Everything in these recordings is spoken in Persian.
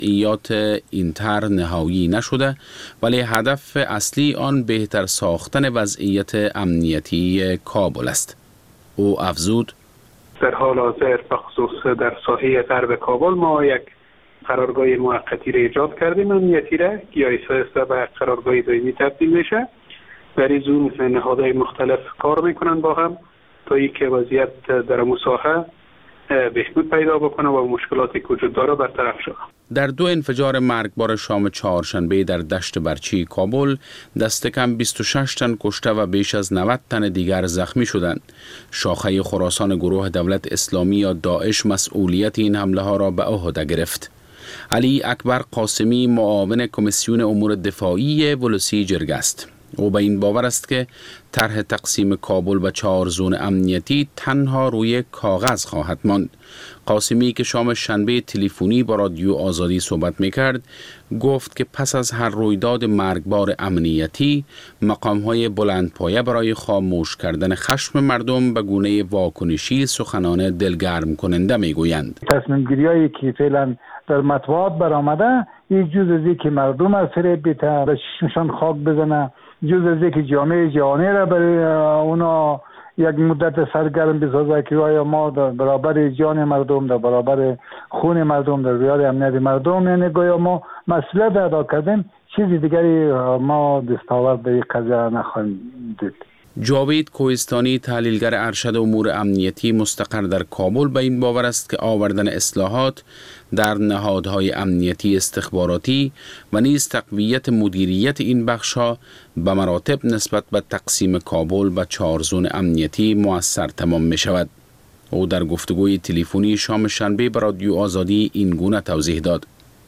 جزئیات اینتر نهایی نشده، ولی هدف اصلی آن بهتر ساختن وضعیت امنیتی کابل است. او افزود: در حال حاضر بخصوص در ساحه غرب کابل ما یک قرارگاه موقتی را ایجاد کردیم، امنیتی را که آیسته به قرارگاه دائمی تبدیل میشه. در این نهادهای مختلف کار میکنن با هم تا اینکه وضعیت در مساحه بهبود پیدا بکنه و مشکلاتی که وجود داره برطرف شود. در 2 انفجار مرگبار شام چهارشنبه در دشت برچی کابل دست کم 26 تن کشته و بیش از 90 تن دیگر زخمی شدند. شاخه خراسان گروه دولت اسلامی یا داعش مسئولیت این حمله ها را به عهده گرفت. علی اکبر قاسمی معاون کمیسیون امور دفاعی ولسی جرگ است. او به این باور است که طرح تقسیم کابل به 4 زون امنیتی تنها روی کاغذ خواهد ماند. قاسمی که شام شنبه تلفنی با رادیو آزادی صحبت میکرد گفت که پس از هر رویداد مرگبار امنیتی مقام‌های بلندپایه برای خاموش کردن خشم مردم به گونه واکنشی سخنان دلگرم کننده میگویند. تصمیم گیری‌هایی که فعلا در مطبوعات برآمده یک جز از اینکه مردم از فریب بیته به چشمشان خاک بزنه، جز از اینکه جامعه جهانی را برای اونا یک مدت سرگرم بسازه که آیا ما در برابر جان مردم، در برابر خون مردم، در برابر امنیت مردم، یعنی گویا ما مسئولیت ادا کردیم، چیزی دیگری ما دستاورد به این قضیه نخواهیم دید. جاوید کوهستانی تحلیلگر ارشد امور امنیتی مستقر در کابل به این باور است که آوردن اصلاحات در نهادهای امنیتی استخباراتی و نیز تقویت مدیریت این بخش‌ها به مراتب نسبت به تقسیم کابل به 4 زون امنیتی مؤثر تمام می شود. او در گفتگوی تلفنی شام شنبه به رادیو آزادی این گونه توضیح داد: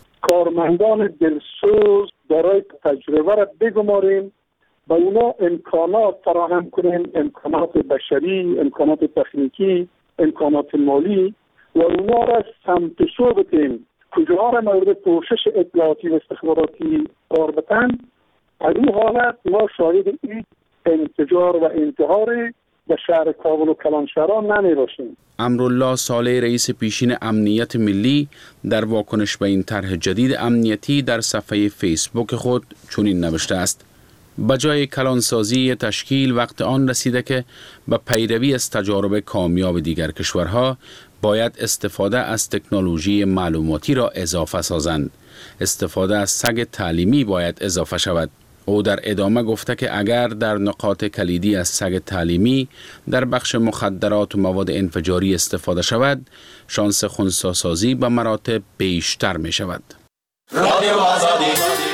کارمندان دلسوز برای تجربه را بگماریم، با اونا امکانات فراهم کنیم، امکانات بشری، امکانات تکنیکی، امکانات مالی، و اونا را سمت سو بتیم کجاها را مورد پوشش اطلاعاتی و استخباراتی قرار بدن. از این حالت ما شاهد این انفجار و انتحار به شهر کابل و کلانشهران نمی باشیم. امرالله صالح رئیس پیشین امنیت ملی در واکنش به این طرح جدید امنیتی در صفحه فیسبوک خود چنین نوشته است: بجای کلانسازی تشکیل وقت آن رسیده که به پیروی از تجارب کامیاب دیگر کشورها باید استفاده از تکنولوژی معلوماتی را اضافه سازند. استفاده از سگ تعلیمی باید اضافه شود. او در ادامه گفته که اگر در نقاط کلیدی از سگ تعلیمی در بخش مخدرات و مواد انفجاری استفاده شود، شانس خنثی‌سازی به مراتب بیشتر می شود. رادیو آزادی.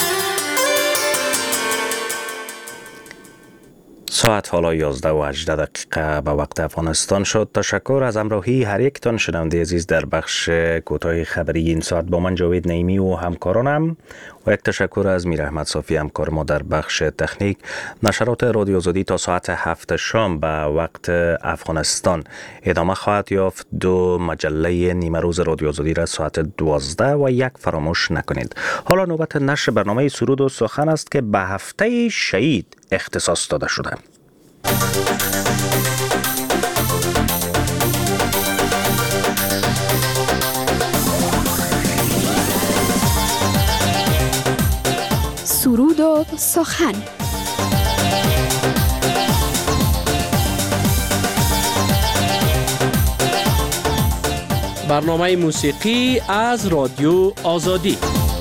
ساعت حالا 11:18 به وقت افغانستان شد. تشکر از همراهی هر یک تان شنونده عزیز در بخش کوتاه خبری این ساعت با من جاوید نعیمی و همکارانم، و یک تشکر از میر احمد صافی همکار ما در بخش تکنیک. نشرات رادیو آزادی تا ساعت 7 شام به وقت افغانستان ادامه خواهد یافت. 2 مجله نیمه روز رادیو آزادی را ساعت 12 و 1 فراموش نکنید. حالا نوبت نشر برنامه سرود و سخن است که به هفته شهید اختصاص داده شده. سرود و سخن. برنامه موسیقی از رادیو آزادی.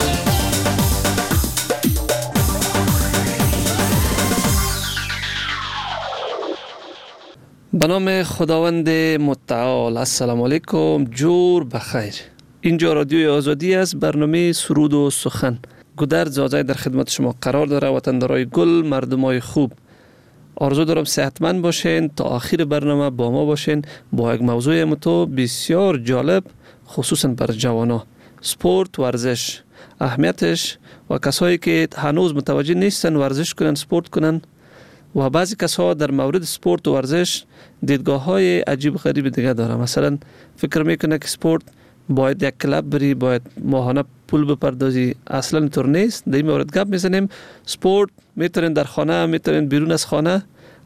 به نام خداوند متعال. السلام علیکم، جور بخیر. اینجا رادیو آزادی است. برنامه سرود و سخن. گودرد زازای در خدمت شما قرار داره. وطندارای گل، مردمای خوب، آرزو دارم صحتمند باشین، تا آخر برنامه با ما باشین با یک موضوع بسیار جالب، خصوصا بر جوانا: سپورت، ورزش، اهمیتش و کسایی که هنوز متوجه نیستن ورزش کنن، سپورت کنن، و بعضی کسا در مورد سپورت و ورزش دیدگاه های عجیب غریب دیگه داره. مثلا فکر میکنه که سپورت باید یک کلاب بری، باید ماهانه پول بپردازی. اصلا اینطور نیست. در این مورد گپ میزنیم. سپورت میتونین در خانه، میتونین بیرون از خانه،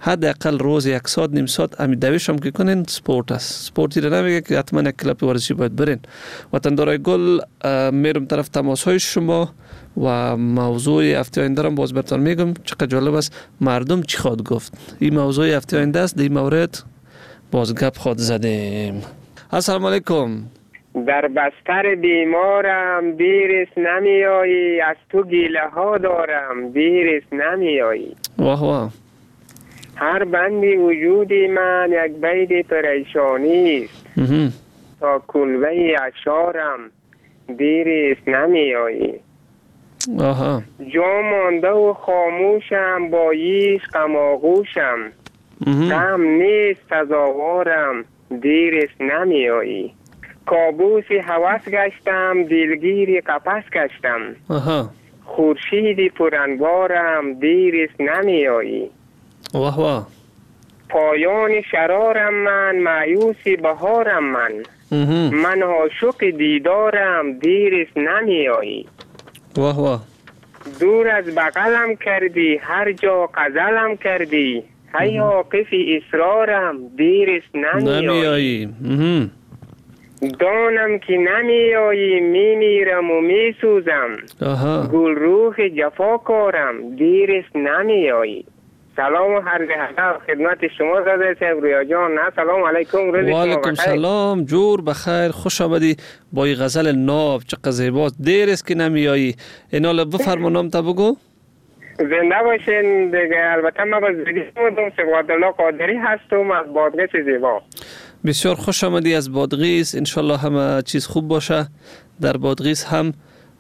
حداقل روز 1 ساعت نیم ساعت امی دویش هم که کنین سپورت است. سپورتی را نمیگه که حتما یک کلاب ورزشی باید برین. وطندارای گل میرم طرف تماس های شما و موضوع هفته آینده را باز براتون میگم. چقدر جالب است مردم چی خواد گفت. این موضوع هفته آینده است. در این مورد باز گپ خود زدیم. السلام علیکم. در بستر بیمارم دیرست نمیایی، از تو گیله ها دارم دیرست نمیایی. واه واه. هر بندی وجودی من یک بید پریشانی است، تا کلبه اشارم دیرست نمیایی. آها. جا مانده و خاموشم با ییش غم آغوشم، غم نیست تزاوارم دیرست نمیایی. کابوسی هوس گشتم دلگیری قفس گشتم، خورشیدی پرانوارم دیرست نمیایی. واه واه. پایان شرارم من مایوسی بهارم من عاشق دیدارم دیرست نمیایی. واه واه. دور از بغلم کردی هر جا غزلم کردی، هی واقف اصرارم دیرست نمیایی. دانم که نمیایی میمیرم و میسوزم، گل روح جفاکارم دیرست نمیایی. سلام و عرض ادب خدمت شما رضا صاحب ریا جان. السلام علیکم. روز و علیکم سلام. جور بخیر. خوش آمدی با این غزل ناب. چقدر زیباست. دیر است که نمیایی. اینا بفرما نام تا بگو. زنده باشین دیگه. البته من با زندگی بودم سبقت الله قادری هستم از بادغیس زیبا. بسیار خوش آمدی از بادغیس. انشالله همه چیز خوب باشه در بادغیس. هم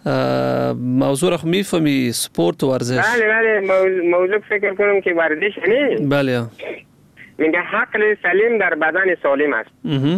موضوع را میفهمی سپورت و ورزش؟ بله موضوع فکر کنم که ورزش نیست. بله. میگه عقل سلیم در بدن سالم است.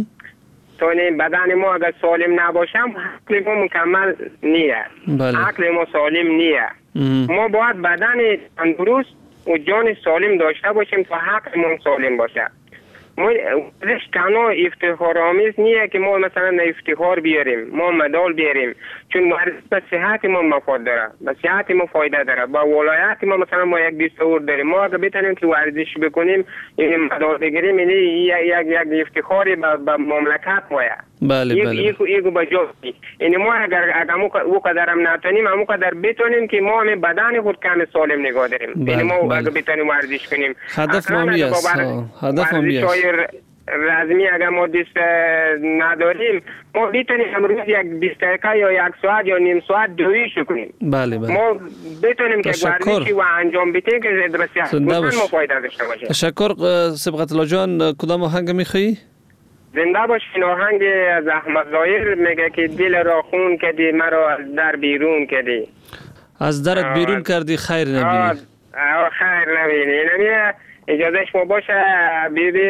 تو این بدن ما اگر سالم نباشم عقل ما مکمل نیه. عقل ما سالم نیه. ما باید بدن تندرست و جان سالم داشته باشیم تا عقل ما سالم باشه. ما ورزش تنها افتخارآمیز نیه که ما مثلا افتخار بیاریم، ما مدال بیاریم، چون ورزش به صحت ما مفاد داره، به صحت ما فایده داره، با ولایت ما مثلا ما یک دستور داریم. ما اگه بتونیم که ورزش بکنیم این مدال بگیریم این یک افتخاری به مملکت مایه. بله ایگو بجاست. یعنی ما اگر او قدرم نتونیم همون قدر بتونیم که ما همه بدن خود کم سالم نگاه داریم. یعنی ما اگر بتونیم ورزش کنیم هدف مامی است. هدف مامی است. رزمی اگر ما دست نداریم ما بتونیم امروز یک 20 دقیقه یا 1 ساعت یا نیم ساعت دویش کنیم. بله. ما بتونیم که ورزشی و انجام بدیم که به صحت ما فایده داشته باشه. تشکر. سبقت الله جان کدام آهنگ میخوایی؟ زنده باشین. آهنگ از احمد ظاهر میگه که دل را خون کردی مرا از در بیرون کردی. از درت بیرون کردی خیر نبینی. خیر نبینی. نمیه اجازه شما باشه بیبی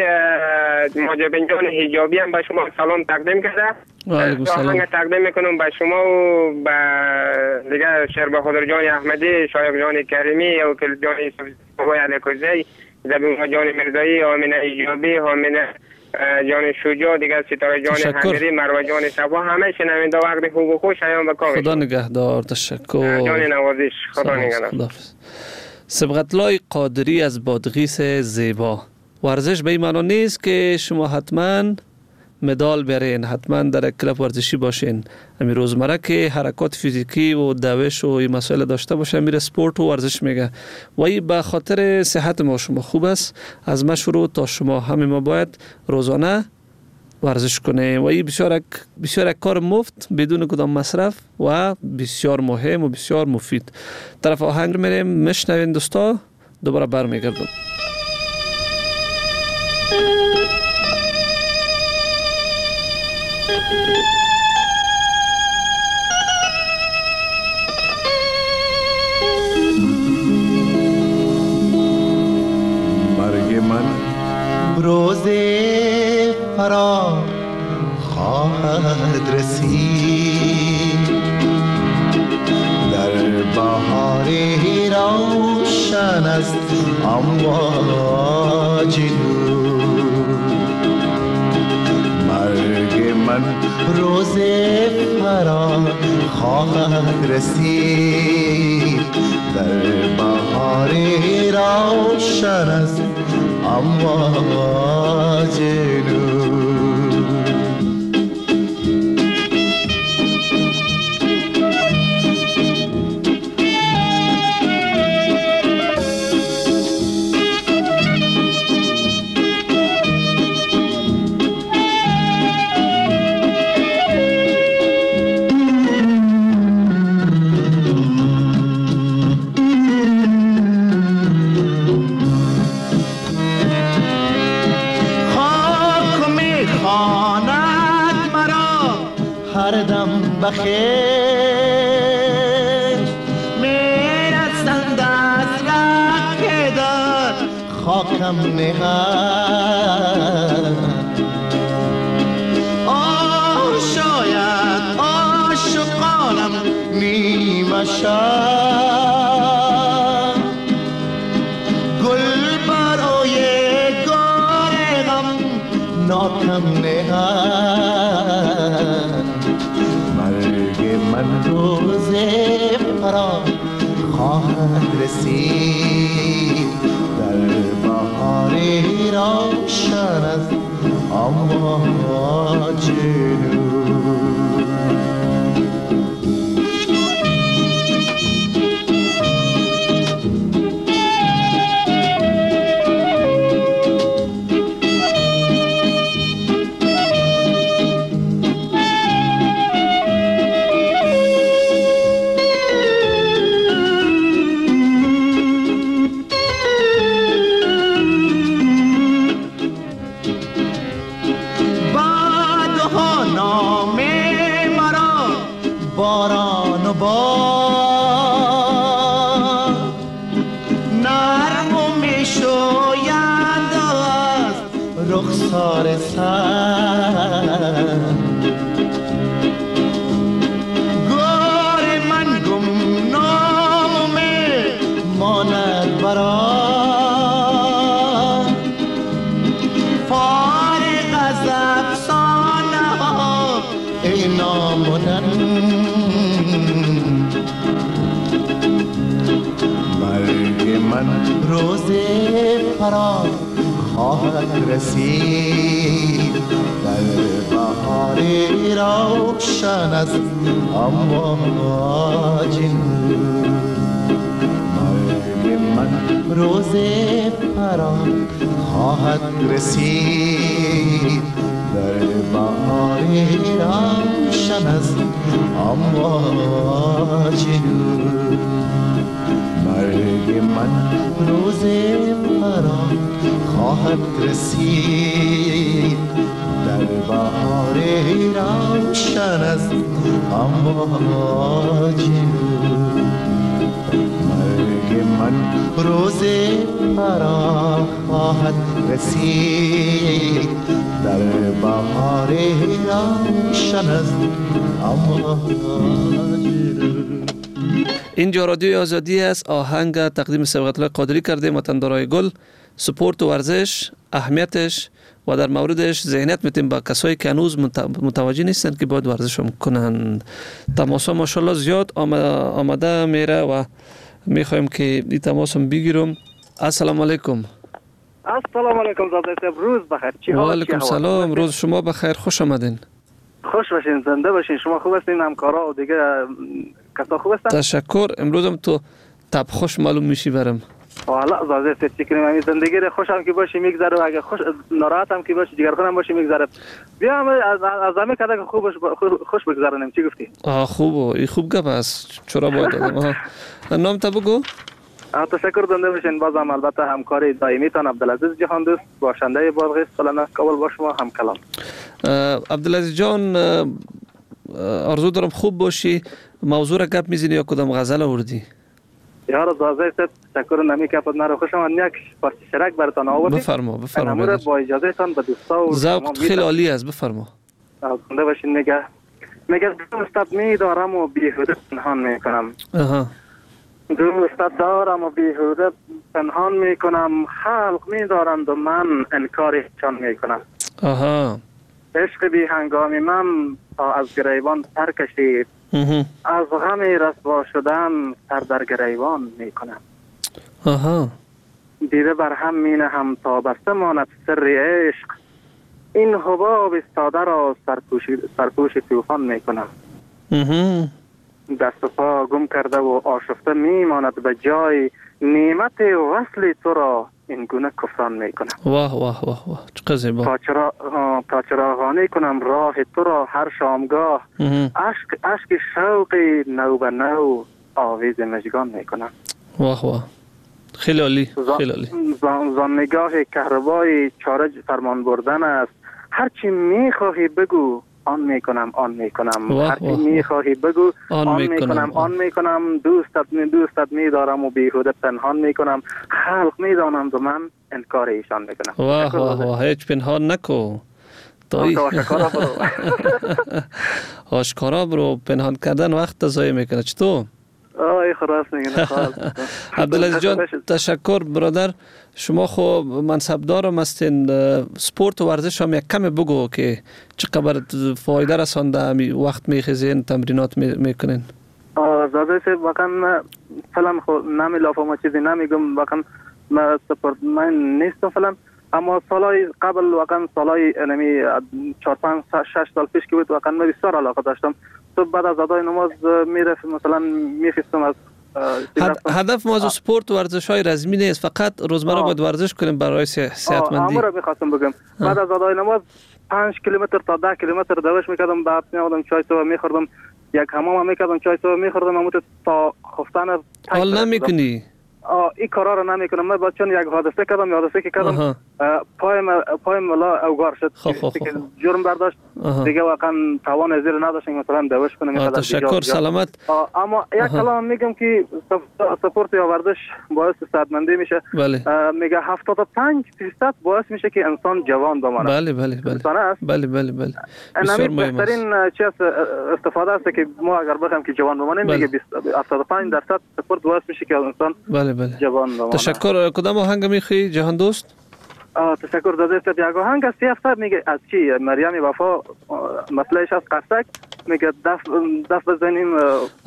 ماجبین جان حجابی هم به شما سلام تقدیم کرده. علیکم سلام. آهنگ تقدیم میکنم به شما و به دیگه شربه خضر جان احمدی، شایق جان کریمی و کل جان صبحای علیکوزی، زبیون جان مرزایی، آمینه حجابی، آمینه جان شجاع، دیگه ستاره جان حمیدی، مروه جان صفا، همه شنونده وقت خوب و خوش ایام بکام. خدا نگهدار. تشکر. جان نوازش. خدا نگهدار. سبقت الله قادری از بادغیس زیبا. ورزش به این معنا نیست که شما حتما مدال برین، حتما در کلاب ورزشی باشین. همین روزمره که حرکات فیزیکی و دوش و این مسائل داشته باشه میره سپورت و ورزش میگه و این به خاطر صحت ما شما خوب است. از ما شروع تا شما همه ما باید روزانه ورزش کنه و این بسیار کار مفت بدون کدام مصرف و بسیار مهم و بسیار مفید. طرف آهنگ میریم میشنوین دوستا، دوباره برمیگردم. مرگ من روز فرا خواهد رسید، در بهار روشن است امواج نور. مرگ من روز فرا خواهد رسید، در بهار روشن است امواج نور. بخیر میرسند از ره در خاکم نهد. شاید عاشقانم نیمه شد، گل برای گارم ناکم نهد. من روز فرار خواهد رسید، در بهار روشن از امواج نور. روز فرار خواهد رسید، در بهار روشن از امواج نور. مرگ من روز فرار خواهد رسید، در بهار روشن از امواج نور. مرگ من روز فرار خواهد رسید، در بهار روشن از امواج نور. مرگ من روز فرار خواهد رسید، در بهار روشن از امواج نور. اینجا رادیوی آزادی است. آهنگ تقدیم صبغت الله قادری کردیم. وطندارای گل، سپورت و ورزش، اهمیتش و در موردش ذهنیت میتیم با کسایی که هنوز متوجه نیستن که باید ورزش کنند. تماس ها ماشاءالله زیاد آمده میره و میخوایم که این تماس هم بگیرم. السلام علیکم. السلام علیکم زاده صاحب، روز بخیر. چی حال؟ و علیکم سلام، روز شما بخیر، خوش آمدین. خوش باشین، زنده باشین. شما خوب هستین؟ همکارا و دیگه کسا خوب هستن؟ تشکر. امروز هم تو تب خوش معلوم میشی برم. والا زاده صاحب چی کنیم، همین زندگی رو خوشم که باشی میگذره و اگه خوش ناراحتم که باشی جگرخونم باشی میگذره. بیا از همه کده که خوش بگذرونیم. چی گفتی؟ خوب، این خوب گپ است. چرا باید آدم نام تا بگو. تشکر زنده باشین. بازم البته همکاری دائمی تان عبدالعزیز جهان دوست، باشنده بادغیس سالانه کابل با شما هم کلام. عبدالعزیز جان، آرزو دارم خوب باشی. موضوع را گپ میزنی یا کدام غزل آوردی؟ یار زازه صاحب تشکر نمی که پد مرا خوشم یک پارچه شرک براتون آوردیم. بفرما. امور با اجازه تان به دوستا و ذوق خیلی عالی است. بفرما. زنده باشین. میگه دوستت میدارم و بیهوده پنهان میکنم. دوستت دارم و بیهوده پنهان میکنم، خلق میدارند و من انکارشان میکنم. عشق بی هنگامی من تا از گریبان سر کشید، از غم رسوا شدن سر در گریبان میکنم. دیده بر هم می نهم تا بسته ماند سر عشق، این حباب استاده را سرپوش طوفان می کنم. دست و پا گم کرده و آشفته می ماند به جای، نعمت وصل تو را این گونه کفران می کنم. واه واه واه واه چقدر زیبا. تا چراغانی کنم راه تو را هر شامگاه، عشق شوق نو به نو آویز مژگان می کنم. واه واه خیلی عالی، خیلی عالی. زان نگاه کهربای چاره فرمان بردن است، هرچی میخواهی بگو آن میکنم، آن میکنم. هرچی میخواهی بگو آن میکنم، آن میکنم. دوستت میدارم و بیهوده پنهان میکنم، خلق میدانند و من انکار ایشان میکنم. واه واه واه هیچ پنهان نکو، آشکارا برو. پنهان کردن وقت ضایع میکنه. چطور؟ خلاص میگن. عبدالعزیز جان تشکر برادر. شما خو منصبدارم هستین، سپورت و ورزش هم یک کمی بگو که چقدر فایده رسانده، وقت میخیزین، تمرینات میکنین. زاده سه واقعا فلان خو نمیلافم چیزی نمیگم، واقعا من سپورت من نیستم فلان، اما سالهای قبل واقعا سالهای انمی 4 5 6 سال پیش که بود واقعا من بسیار علاقه داشتم. تو بعد از ادای نماز میرفت مثلا میخواستم از هدف ما از سپورت و ورزش های رزمی نیست، فقط روزمره باید ورزش کنیم برای صحتمندی. امر میخواستم بگم بعد از ادای نماز 5 کیلومتر تا 10 کیلومتر دوش میکردم، بعد میادم چای تو میخوردم، یک حمام میکردم، چای تو میخوردم، اموت تا خفتن حال نمیکنی. این کارا رو نمیکنم. من بچون یک حادثه کردم، پایم ولا اوگار شد که جرم برداشت دیگه، واقعا توان زیر نداشتم مثلا دوش کنم. تشکر سلامت. اما یک کلام میگم که سپورت یا ورزش باعث صحتمندی میشه. میگه 75% باعث میشه که انسان جوان بماند. بله بله بله بله بله. بسیار بهترین چیز استفاده است که ما اگر بخوایم که جوان بمانیم، میگه 75% سپورت باعث میشه که انسان بله. تشکر. کدام آهنگ میخوای جهان دوست؟ تشکر داده است. یک آهنگ است افسر میگه از چی مریم وفا مسئلهش از قصک، میگه دف بزنیم.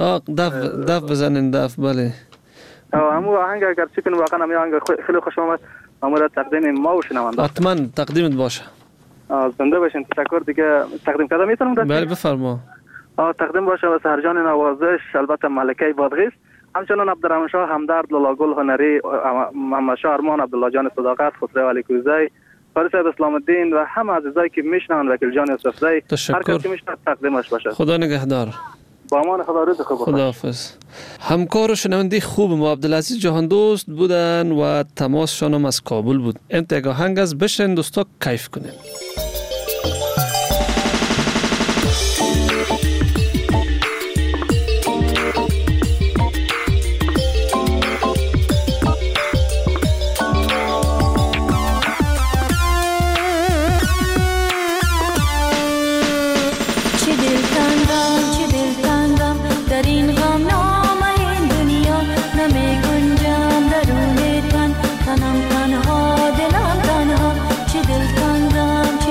دف بزنین دف. بله همون آهنگ اگر چی کنیم واقعا همین آهنگ خیلی خوش آمد. امور تقدیم ما و شنونده حتما تقدیمت باشه. زنده باشین. تشکر. دیگه تقدیم کردم میتونم؟ بله بفرما. تقدیم باشه به سرجان نوازش، البته ملکه بادغیس، همچنان عبدالرحمن شاه همدرد، لالاگل هنری، محمد شاه ارمان، عبدالله جان صداقت، خسرو علی کوزی، فارس اسلام الدین و همه عزیزایی که میشنن، وکیل جان یوسفزی، هر کسی که میشنه تقدیمش باشه. خدا نگهدار. با امان خدا. روز خوب. خداحافظ. همکار و شنونده خوب ما عبدالعزیز جهان دوست بودن و تماسشان هم از کابل بود. انتگاه هنگ از بشن دوستا کیف کنیم. تنها دلم تنها چه دل تنگم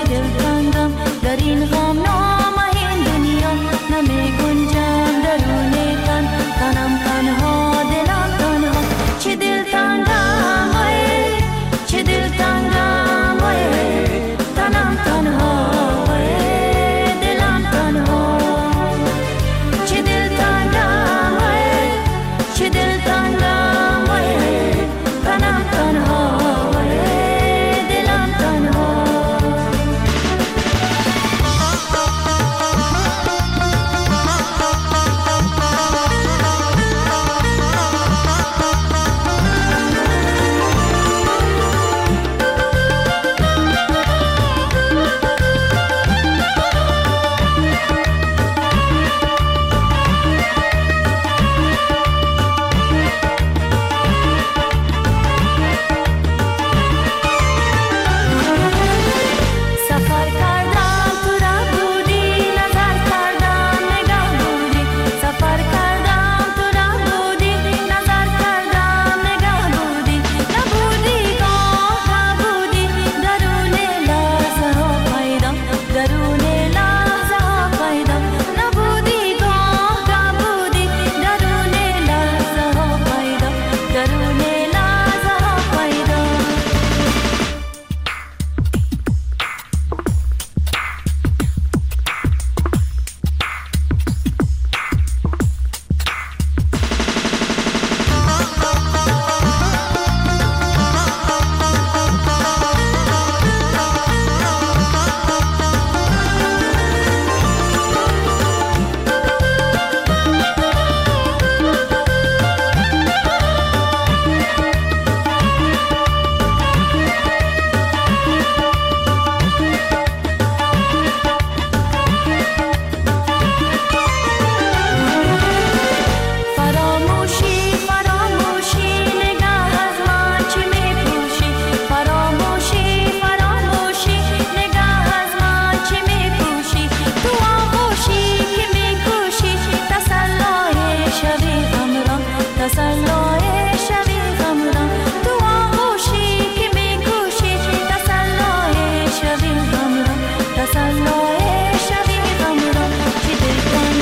تسلای شبی غمران تو آغوشی که می کوشی تسلای شبی غمران تسلای شبی غمران چی دل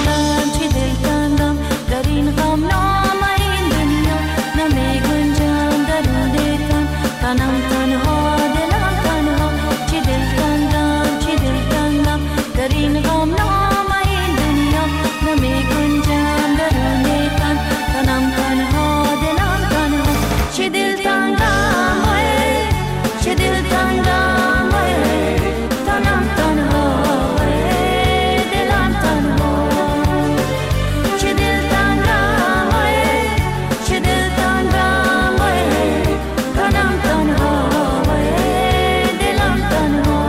کندم در این غم نامه این دنیا نمی گنجم درون تن تنم تنها دلم تنها چی دل کندم در این غم نامه این دنیا نمی گنجم درون تن تنم تنها دلم تنها چی دل تنگم وای چی دل تنگم وای تنم تنها وای دلم تنها چی دل تنگم وای چی دل تنگم وای تنم تنها وای دلم تنها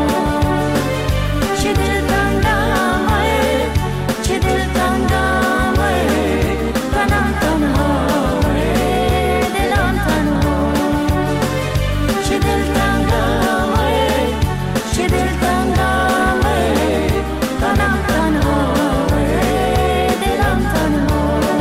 چی دل تنگم وای چی دل تنگم وای تنم تنها وای دلم تنها چی دل تنگم وای چی دل تنگم وای تنم تنها وای دلم تنها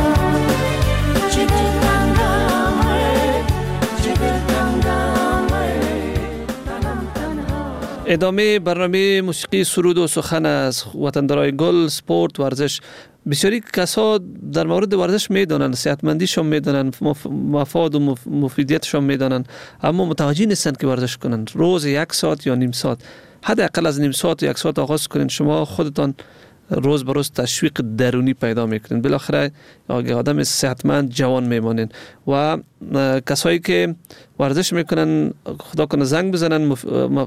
چی دل تنگم وای چی دل تنگم وای تنم تنها. ادامه برنامه موسیقی سرود و سخن از وطندارای گل، سپورت، ورزش. بسیاری کسا در مورد ورزش میدانن، صحتمندیشون میدانن، مفاد و مفیدیتشون میدانن، اما متوجه نیستند که ورزش کنن. روز 1 ساعت یا نیم ساعت، حداقل از نیم ساعت یا 1 ساعت آغاز کنین، شما خودتان روز به روز تشویق درونی پیدا میکنین، بالاخره آدم صحتمند جوان میمانین. و کسایی که ورزش میکنن خدا کنه زنگ بزنن،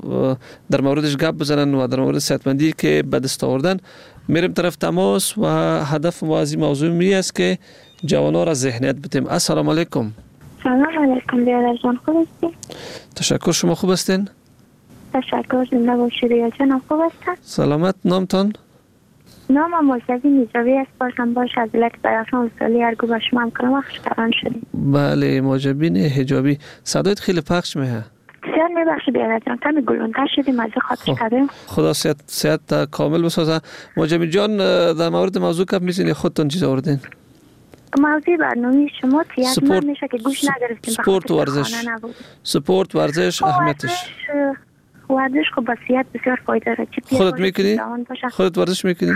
در موردش گپ بزنن و در مورد صحتمندی که به دست آوردن، میریم طرف تماس و هدف ما از این موضوع می است که جوانا را ذهنیت بدیم. السلام علیکم. سلام علیکم بیادر جان، خوب هستی؟ تشکر، شما خوب هستین؟ تشکر، زنده باشید یا جان، خوب هستن؟ سلامت. نامتان؟ نامم موجبی نیجابی است، باشم باش از لک براشان سالی ارگو با شما هم کنم وقت کران شدیم. بله، موجبین حجابی. صدایت خیلی پخش میه. سیاد میبخشی بیادر جان، کمی گلونتر شدیم از خاطر کردیم. خدا صحت کامل بسازه. موجبی جان، در مورد موضوع کپ میزینی خودتون چیز آوردین؟ موضوع برنامه شما تیاتمن میشه که گوش ندارستیم. سپورت و ورزش. سپورت ورزش اهمیتش. ورزش خب با صحت بسیار فایده داره. خودت میکنی؟ خودت ورزش میکنی؟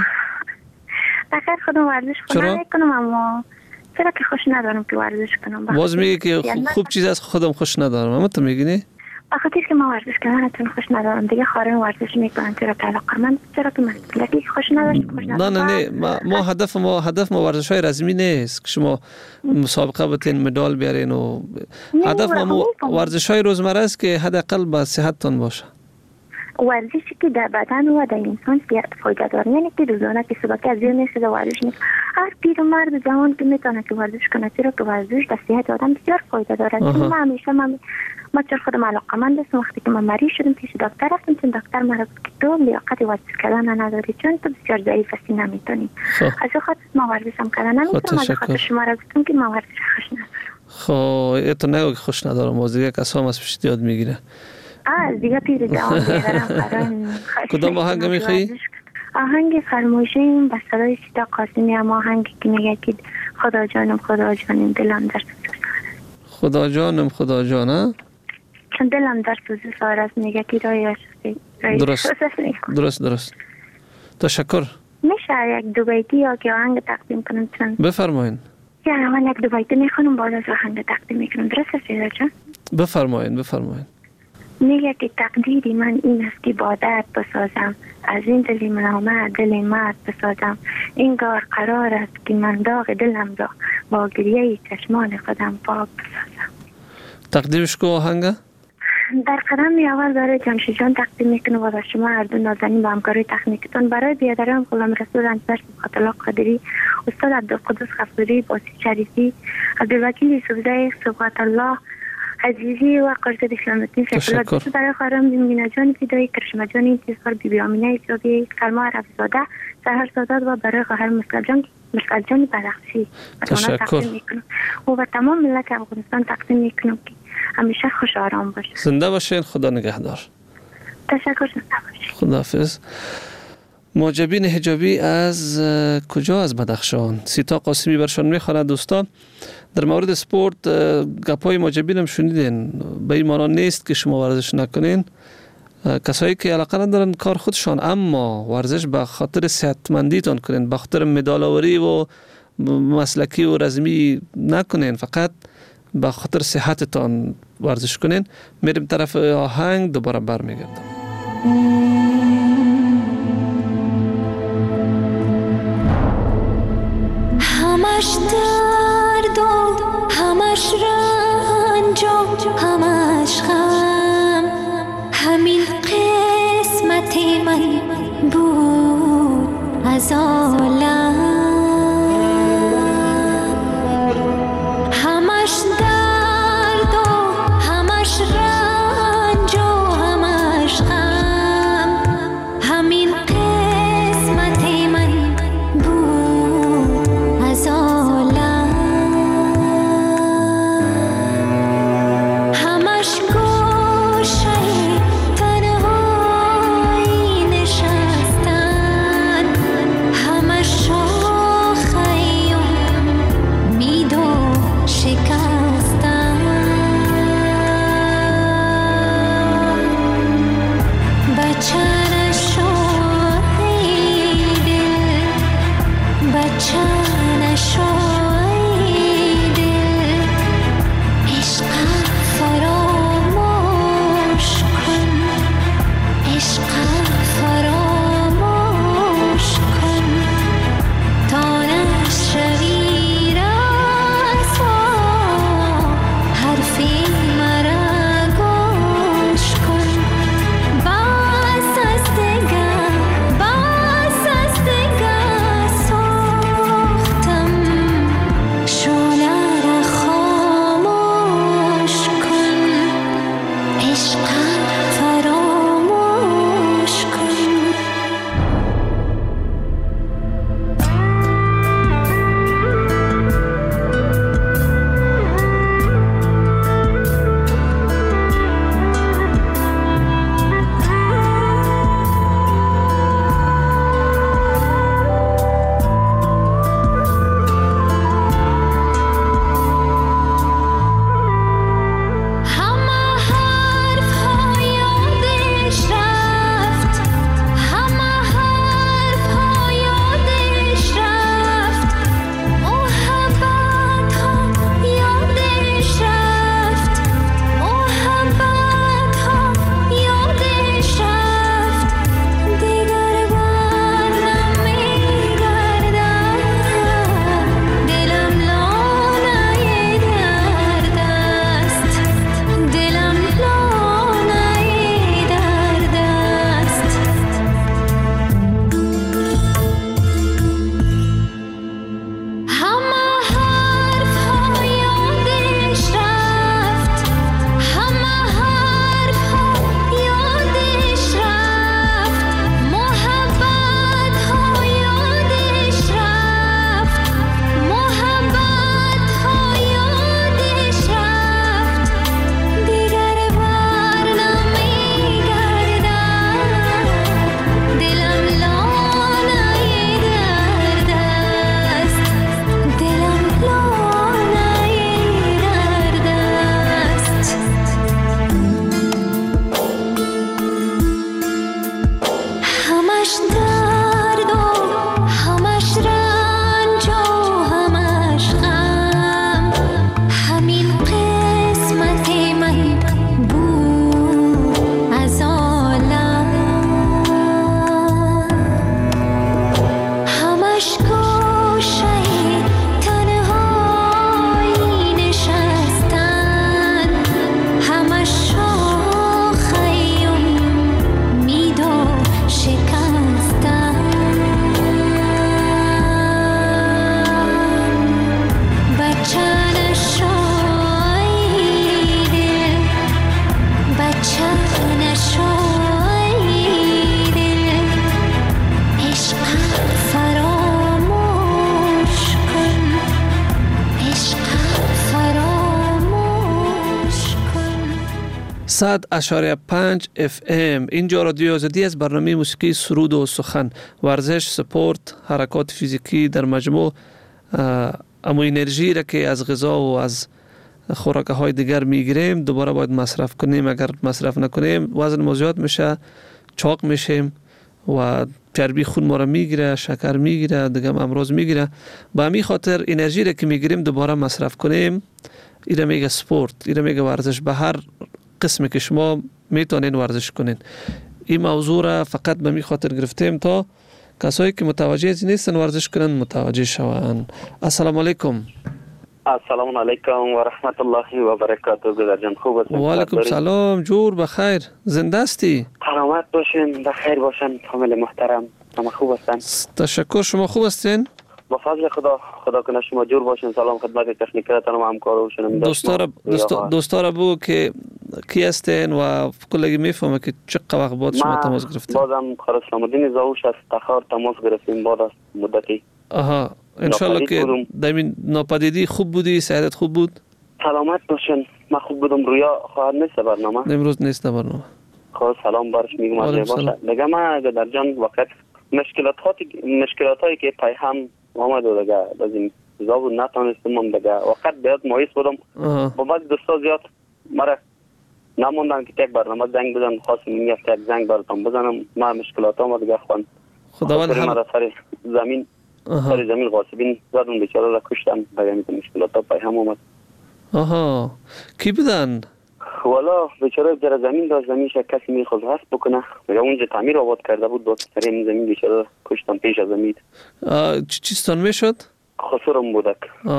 بخیر خودم ورزش خودم میکنم، اما چرا که خوش ندارم که ورزش کنم. باز میگی که خوب چیز از خودم خوش ندارم، اما تو میگی بخاطر که ما ورزش کردنتون خوش ندارم، دیگه خارم ورزش میکنن چرا که علاقه من، چرا که من دیگه خوش ندارم. نه ما هدف ما ورزش های رزمی نیست که شما مسابقه بتین مدال بیارین و هدف ما ورزش های روزمره است که حداقل با صحتتون باشه. ورزشی که در بدن و در انسان فایده داره، یعنی که روزانه که صبح که از زیر نیست ورزش نیست. هر پیر و مرد و جوان که میتونه که ورزش کنه، چرا که ورزش در صحت آدم بسیار فایده داره. من همیشه ما چرا خودم علاقه‌مند هستم، وقتی که من مریض شدم پیش دکتر رفتم، چون دکتر مرا گفت که تو لیاقت ورزش کردن نداری، چون تو بسیار ضعیف هستی، نمیتونی. از خاطر ما ورزشم کردن نمیتونم، از خاطر شما را گفتم که ما ورزش خوش ندارم. خب تو نگو که خوش ندارم، موضوع کسا هم از پیش یاد میگیره. دیگه پیر جوان بیارم. کدام آهنگ میخوایی؟ آهنگ فرمایشیم با صدای سیتا قاسمی، هم آهنگی که میگه که خدا جانم دلم در سوزه. خدا جانم چون دلم در سوزه سار است، میگه که درست. تشکر. میشه یک دو بیتی یا که آهنگ تقدیم کنم؟ چون بفرمایین. اول یک دو بیتی میخونم، بعد از آهنگ تقدیم میکنم. درست است جان؟ بفرمایین. میگه که تقدیری من این است که با درد بسازم، از این دلی منامه دل مرد بسازم. این کار قرار است که من داغ دلم را با گریه چشمان خودم پاک بسازم. تقدیمش کو آهنگه؟ در قدم اول برای جمشید جان تقدیم میکنم و برای شما هر دو نازنین با همکاری تکنیکتون، برای بیادران غلام رسول انصار خاطرالله قادری، استاد عبدالقدوس غفوری، باسی شریفی، عبدالوکیل سوزه صبغت الله عزیزی و قرصد اسلامتی فیصله دوست، برای خارم مینا جان فیدایی، کرشمه جان انتصار، بیبی آمینه ایسابی، سلما رفزاده، سهر سادات و برای خواهر مسکل جان بدخشی تشکر. و تمام ملت افغانستان تقدیم میکنم که همیشه خوش آرام باشید. زنده باشین. خدا نگهدار. تشکر. زنده باشید. خداحافظ. ماجبین حجابی از کجا؟ از بدخشان. سیتا قاسمی برشان میخواند دوستا در مورد سپورت گپای ماجبین هم شنیدین. به این معنی نیست که شما ورزش نکنین. کسایی که علاقه ندارن کار خودشان، اما ورزش به خاطر صحتمندیتان کنین، به خاطر مدال‌آوری و مسلکی و رزمی نکنین، فقط به خاطر صحتتان ورزش کنین. میریم طرف آهنگ، دوباره برمیگردم. همش درد و همش رنج و همش غم، همین قسمت من بود از عالم. همش درد و همش رنج و همش غم، همین قسمت من بود از عالم. همش گوشه تنهایی نشستن، همش 100.5 FM. اینجا رادیو آزادی از برنامه موسیقی سرود و سخن، ورزش، سپورت، حرکات فیزیکی در مجموع اما انرژی را که از غذا و از خوراک های دیگر میگیریم دوباره باید مصرف کنیم. اگر مصرف نکنیم وزن ما زیاد میشه، چاق میشیم و چربی خون ما را میگیره، شکر میگیره، دیگه امراض میگیره. به همین خاطر انرژی را که میگیریم دوباره مصرف کنیم. اینا میگه سپورت، اینا میگه ورزش. به هر قسمی که شما میتونین ورزش کنین. این موضوع را فقط به می خاطر گرفتیم تا کسایی که متوجه از نیستن ورزش کنن متوجه شون. السلام علیکم. السلام علیکم و رحمت الله و برکاته. گذر جان خوب هستین؟ و علیکم سلام، جور بخیر، زنده هستی؟ سلامت باشین، بخیر باشین فامیل محترم. شما خوب هستین؟ تشکر. شما خوب هستین؟ با فضل خدا کنه شما جور باشین. سلام خدمت تکنیکاتون و همکارو شنونده. دوستارا بو که کی هستین و کلگی میفهمه که چقدر وقت بعد شما تماس گرفتین؟ بازم خار اسلام الدین زاوش از تخار تماس گرفتیم بعد از مدتی. آها، انشالله که دامین ناپدیدی خوب بودی، صحت خوب بود؟ سلامت باشین. من خوب بودم. رویا خواهد نیست برنامه؟ امروز نیست برنامه. خب سلام برش میگم از باشه. دیگه ما در جان وقت مشکلاتی که پای هم آمد و دیگه از این زاب نتونستم دیگه وقت بیاد مایس بودم. با بعض دوستا زیاد مرا نموندن که یک برنامه زنگ بزنم، خواستم این یک زنگ براتون بزنم. ما مشکلاتام دیگه خوان خداوند مرا سر زمین غاصبین زدن بیچاره را کشتن. دیگه مشکلاتا پای هم اومد. آها، کی بودن؟ والا بیچاره در زمین داشت، زمینش کسی میخواست حذف بکنه. دیگه اونجا تعمیر آباد کرده بود، دو سر این زمین بیچاره کشتن پیش از زمین. چیستان میشد؟ خسرم بودک.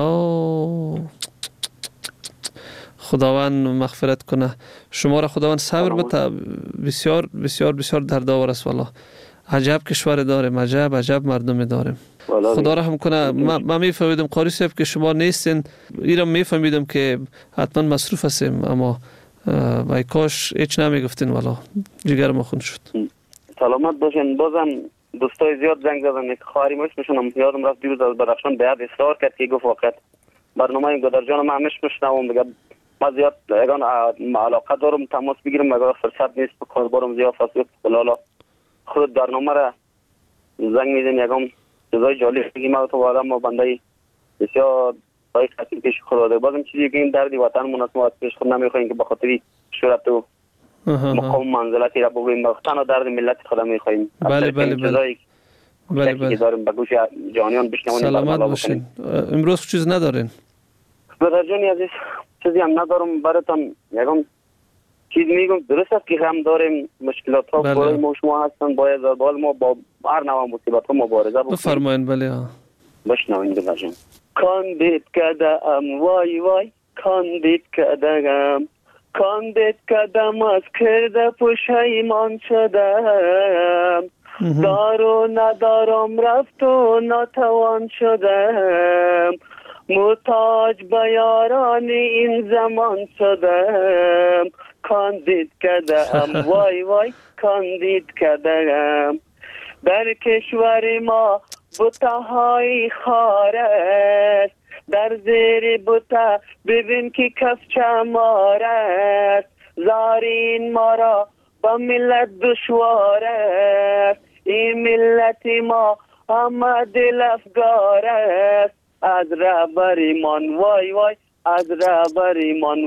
خداوند مغفرت کنه. شما را خداوند صبر بده. بسیار بسیار بسیار دردآور است والله. عجب کشور داریم، عجب مردم داریم. خدا رحم کنه. من میفهمیدم قاری صاحب که شما نیستین، ایرم میفهمیدم که حتما مصروف هستیم، اما وای کاش هیچ نمیگفتین والله. جگر ما خون شد. سلامت باشین. بازم دوستای زیاد زنگ زدن که خواهری میشنم. یادم رفت دیروز از بدخشان بیاد اصرار کرد که گفت وقت برنامه گدر جان من میشنوم دیگه. ما زیاد اگه علاقه دارم تماس بگیرم، اگه فرصت نیست کار برم زیاد فاصله بلالا خود برنامه را زنگ میدین یکم چیزای جالب بگیم. تو آدم و بنده بسیار برای خاطر پیش خدا ده. بازم چیزی که این دردی وطنمون است ما پیش خود نمیخوایم که به خاطر شهرت و مقام منزلتی را بگوییم. وقتا درد ملت خدا میخوایم. بله که داریم به گوش جانیان بشنویم. سلامت باشین. امروز چیز ندارین؟ برادر جانی عزیز چیزی هم ندارم براتون. یکم چیز میگم درست است که هم داریم مشکلات ها برای ما شما هستن. باید بال ما با هر نوع مصیبت ها مبارزه بکنیم. بفرمایید. بله بشنوین برادر جان. کاندید کدام وای وای کاندید کدام کاندید کدام از کرده پشیمان شدم. دارو ندارم رفت و ناتوان شدم. محتاج به یاران این زمان شدم. کاندید کدام وای وای کاندید کدام. در کشور ما بوتاهای خار است. در زیر بوتا ببین که کف چمار است. زارین ما را با ملت دشوار است. این ملت ما همه دل افگار است. از رهبریمان وای وای از رهبریمان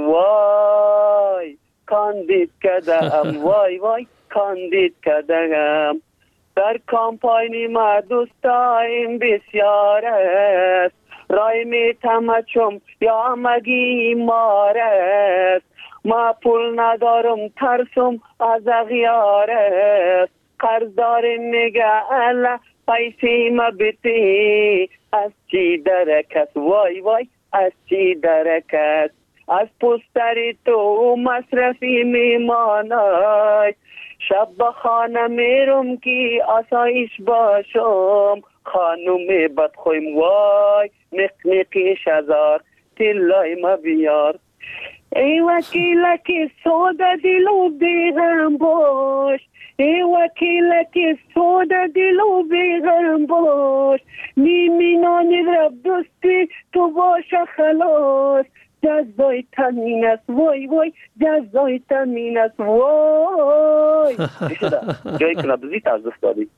وای کاندید کدام وای وای کاندید کدام. در کامپاینی ما دوستایم بسیار است. رای می تمچم یا مگی مار است. ما پول ندارم ترسم از اغیار است. قرض داریم میگه الله پیسی ما بیتی. از چی درکت وای وای از چی درکت. از پستری تو مصرفی میمانای. شب به خانه میرم که آسایش باشم. خانم بدخویم وای نقنقیش هزار تلای ما بیار. ای وکیلک سودا دلو بیغم باش. ای وکیلک سودا دلو بیغم باش. نیمی نانی رب دوستی تو باش خلاص. جزای تمین است وای وای جزای تمین است وای. جایی که نبزی تا از دست دادی.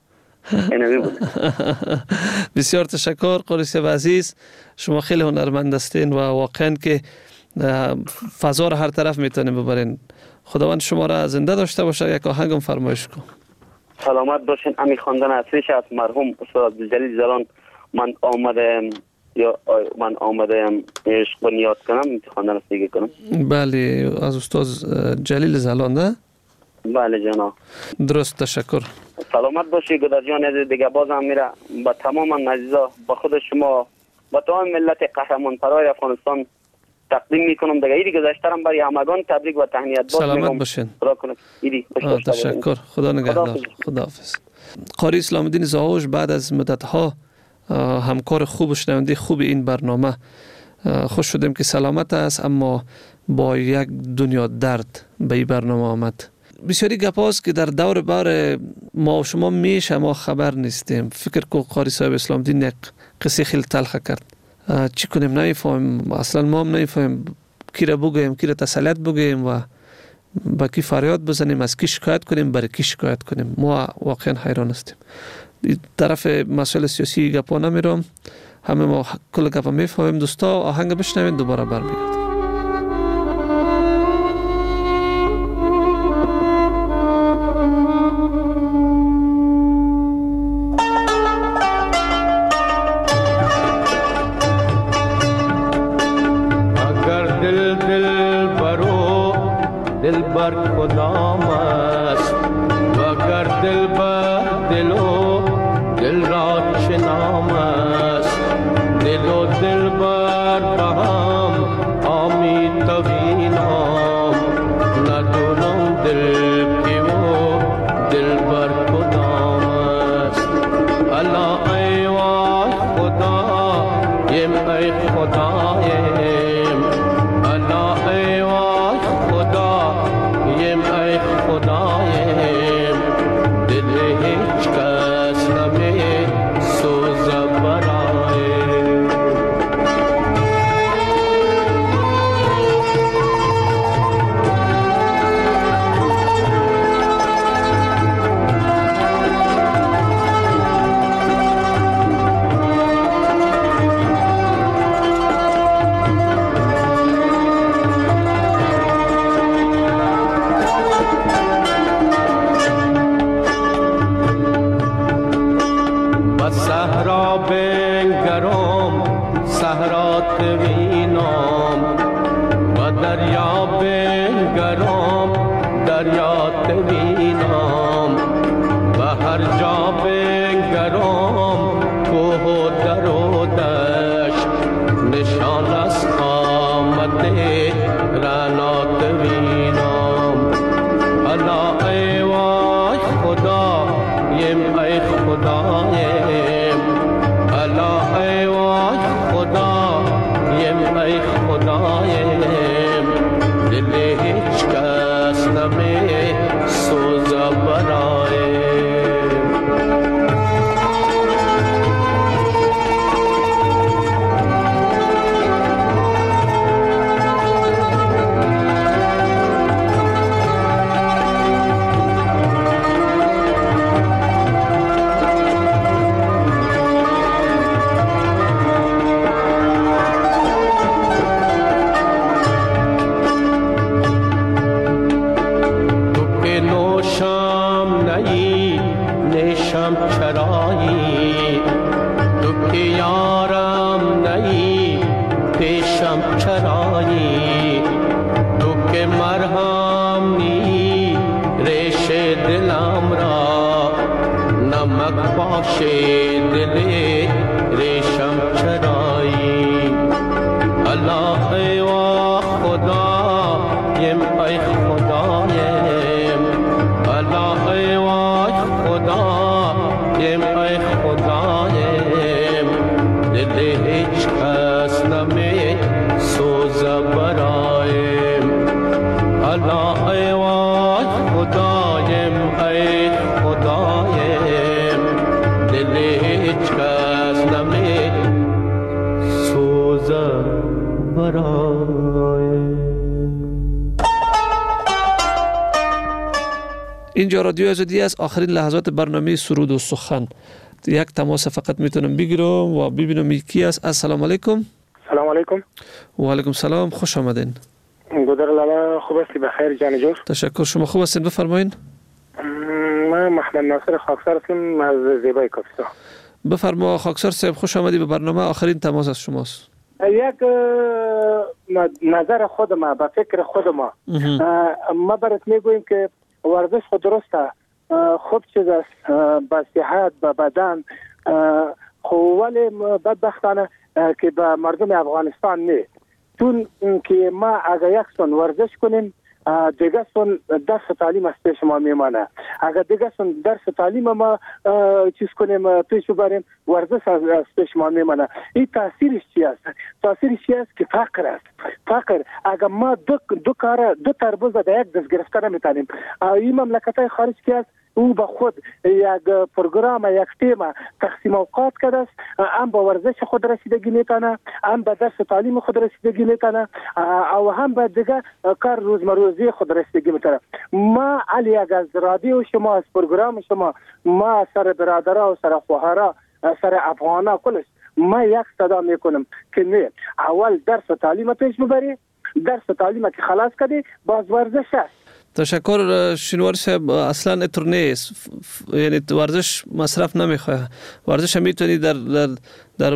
بسیار تشکر قاری صاحب عزیز، شما خیلی هنرمند هستین و واقعا که فضا را هر طرف میتونیم ببرین. خداوند شما را زنده داشته باشه. یک آهنگم فرمایش کن. سلامت باشین. امی خواندن اصلیش از مرحوم استاد عبدالجلیل زلان من آمدم عشق رو یاد کنم. میتونم خواندن اصلی کنم؟ بله از استاد جلیل زلان نه؟ بله جناب. درست تشکر. سلامت باشی گدر جان عزیز. دیگه بازم میره با تمام عزیزا با خود شما با تمام ملت قهرمان پرای افغانستان تقدیم میکنم. دیگه ایدی گذشترم برای همگان تبریک و تهنیت. سلامت باشین. تشکر. خدا نگهدار. خداحافظ. قاری اسلام الدین زاوش بعد از مدت ها همکار خوب و شنونده خوب این برنامه، خوش شدیم که سلامت است اما با یک دنیا درد به این برنامه آمد. بسیاری گپاست که در دور بار ما و شما میشه ما خبر نیستیم. فکر کو قاری صاحب اسلام الدین یک قصه خیلی تلخ کرد. چی کنیم نمیفهمیم، اصلا ما هم نمیفهمیم کی را بگوییم، کی را تسلیت بگوییم و با کی فریاد بزنیم، از کی شکایت کنیم، برای کی شکایت کنیم. ما واقعا حیران هستیم. طرف مسائل سیاسی گپا نمیرم، همه ما کل گپا میفهمیم. دوستا آهنگ بشنوید دوباره برمیگردیم. دلبر کدام است و اگر دلبر دل و دل را چه نام است؟ دل و دلبر به هم آمیتوینم ندونم دل کی و دلبر کدام است. الا ای وای خدا یم ای خدایم، الا ای وای خدا یم ای خدایم، دل هیچ کس نمی سوزه برایم. صحرا بنگرم صحرات وینم و دریا بنگرم دریات وینم و هر جا بنگرم کوه و در و دشت نشان از قامت رعنات وینم. الا ای وای خدا یم ای خدایم، الا ای وای خدا یم ای خدایم، دل هیچ کس نمی سوزه برایم. نیشم چرایی تو که یارم نی پیشم چرایی، تو که مرهم نی ریش دلم را نمک باشه دل ریشم چرایی. الله ای و خدا یم ای خدایم، الله ای و خدا یم ای خدایم، دل هیچ کس نمی سوزه برایم. الله ای و خدایم ای خدایم، دل هیچ کس اینجا رادیو آزادی است. آخرین لحظات برنامه سرود و سخن. یک تماس فقط میتونم بگیرم و ببینم کی است. السلام علیکم. سلام علیکم. و علیکم سلام، خوش آمدین. گودر لالا، خوب هستی؟ بخیر جان جور. تشکر، شما خوب هستین؟ بفرمایید. من محمد ناصر خاکسار هستم از زیبای کاپیسا. بفرما خاکسار صاحب، خوش آمدی به برنامه. آخرین تماس از شماست. یک نظر خود ما، به فکر خود ما برات میگویم که ورزش خود درسته، خوب چیز است به صحت، به بدن، ولی بدبختانه که به مردم افغانستان نه. چون که ما اگر یک سن ورزش کنیم دیگه سن درس تعلیم از پیش ما میمانه. اگر دیگه سن درس تعلیم ما چیز کنیم پیش ببریم ورزش از پیش ما میمانه. این تاثیرش چی است؟ تاثیرش چی است که فقر است. فقر اگر ما دو تربوز در یک دست گرفته نمیتونیم. این مملکت خارج کی است؟ او به خود یک پروگرام، یک تیم تقسیم اوقات کرده است. هم به ورزش خود رسیدگی میکنه، هم به درس تعلیم خود رسیدگی میکنه، او هم به دیگه کار روزمروزی خود رسیدگی میکنه. ما علی از رادیو شما، از پروگرام شما، ما سر برادرها و سر خواهرها، سر افغانا کلش ما یک صدا میکنم که نه، اول درس تعلیم پیش ببری، درس تعلیم که خلاص کردی باز ورزش است. تشکر شینواری صاحب. اصلا اینطور نیست، یعنی ورزش مصرف نمیخواه. ورزش هم میتونی در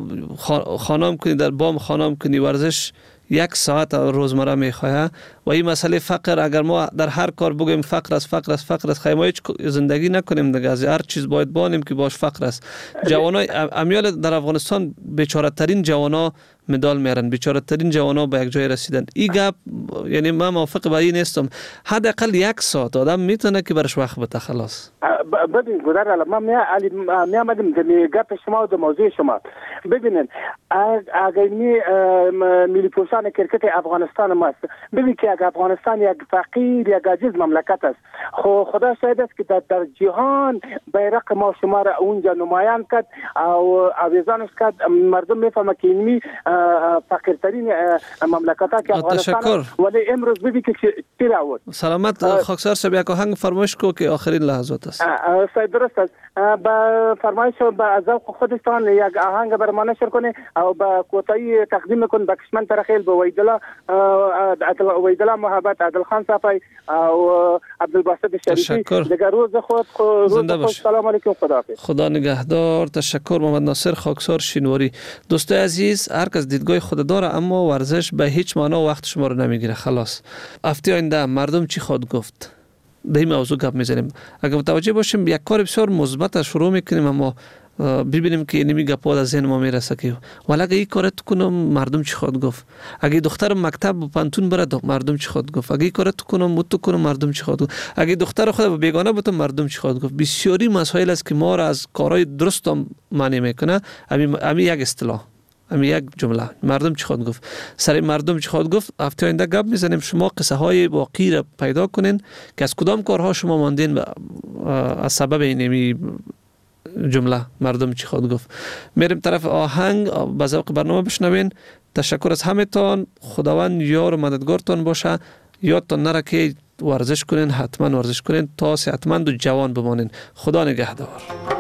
خانم کنی، در بام خانم کنی. ورزش 1 ساعت روزمره میخواه. و این مسئله فقر، اگر ما در هر کار بگیم فقر است خیلی ما هیچ زندگی نکنیم دیگه. از هر چیز باید بانیم که باش فقر است. جوانای امیال در افغانستان بیچاره ترین جوانا مدال میارن، بیچاره ترین جوانا به یک جای رسیدن. این گپ یعنی من موافق با این نیستم. حداقل 1 ساعت آدم میتونه که برش وقت بده. خلاص ببین گذر ما میامدیم در گپ شما و در موضوع شما. ببینید اگر ملی پوشان کرکت افغانستان ما است، ببین که اگر افغانستان یک فقیر، یک عاجز مملکت است، خدا شاهد است که در جهان بیرق ما شما را اونجا نمایان کرد او آویزانش کرد. مردم میفهمه که اینمی فقیرترین مملکت ها که افغانستان، ولی امروز ببین که چی راود. سلامت خاکسار صاحب، یک آهنگ فرمایش کو که آخرین لحظات است. صحیح درست است. با فرمایش با ذوق خودتان یک آهنگ بر ما نشر کنه او با کوتاهی تقدیم کن به کشمن ترخیل، به ویدلا محبت، عادل خان صافی او عبدالباسط شریفی. دیگر روز خود سلام علیکم، خداحافظ. خدا نگهدار. تشکر محمد ناصر خاکسار شینواری. دوستای عزیز، هر کس دیدگاه خود داره، اما ورزش به هیچ معنا وقت شما رو نمیگیره. خلاص هفته آینده مردم چی خواهد گفت در این موضوع گپ میزنیم. اگر متوجه باشیم یک کار بسیار مثبت شروع میکنیم، اما ببینیم که اینمی گپا از ذهن ما میرسه که ولی اگه این کارت کنم مردم چی خواهد گفت، اگه دخترم مکتب پانتون بره مردم چی خواهد گفت، اگه این کارت کنم متو کنم مردم چی خواهد گفت، اگه دختر خود به بیگانه بتم مردم چی خواهد گفت. بسیاری مسائل است که ما را از کارهای درست معنی میکنه. امی یک اصطلاح، امی یک جمله، مردم چی خواهد گفت. سر مردم چی خواهد گفت هفته آینده گپ میزنیم. شما قصه های واقعی را پیدا کنین که از کدام کارها شما ماندین از سبب اینمی جمله مردم چی خواهد گفت. میریم طرف آهنگ، به ذوق برنامه بشنوین. تشکر از همتان. خداوند یار و مددگارتان باشه. یادتان نره که ورزش کنین، حتما ورزش کنین تا صحتمند و جوان بمانین. خدا نگهدار.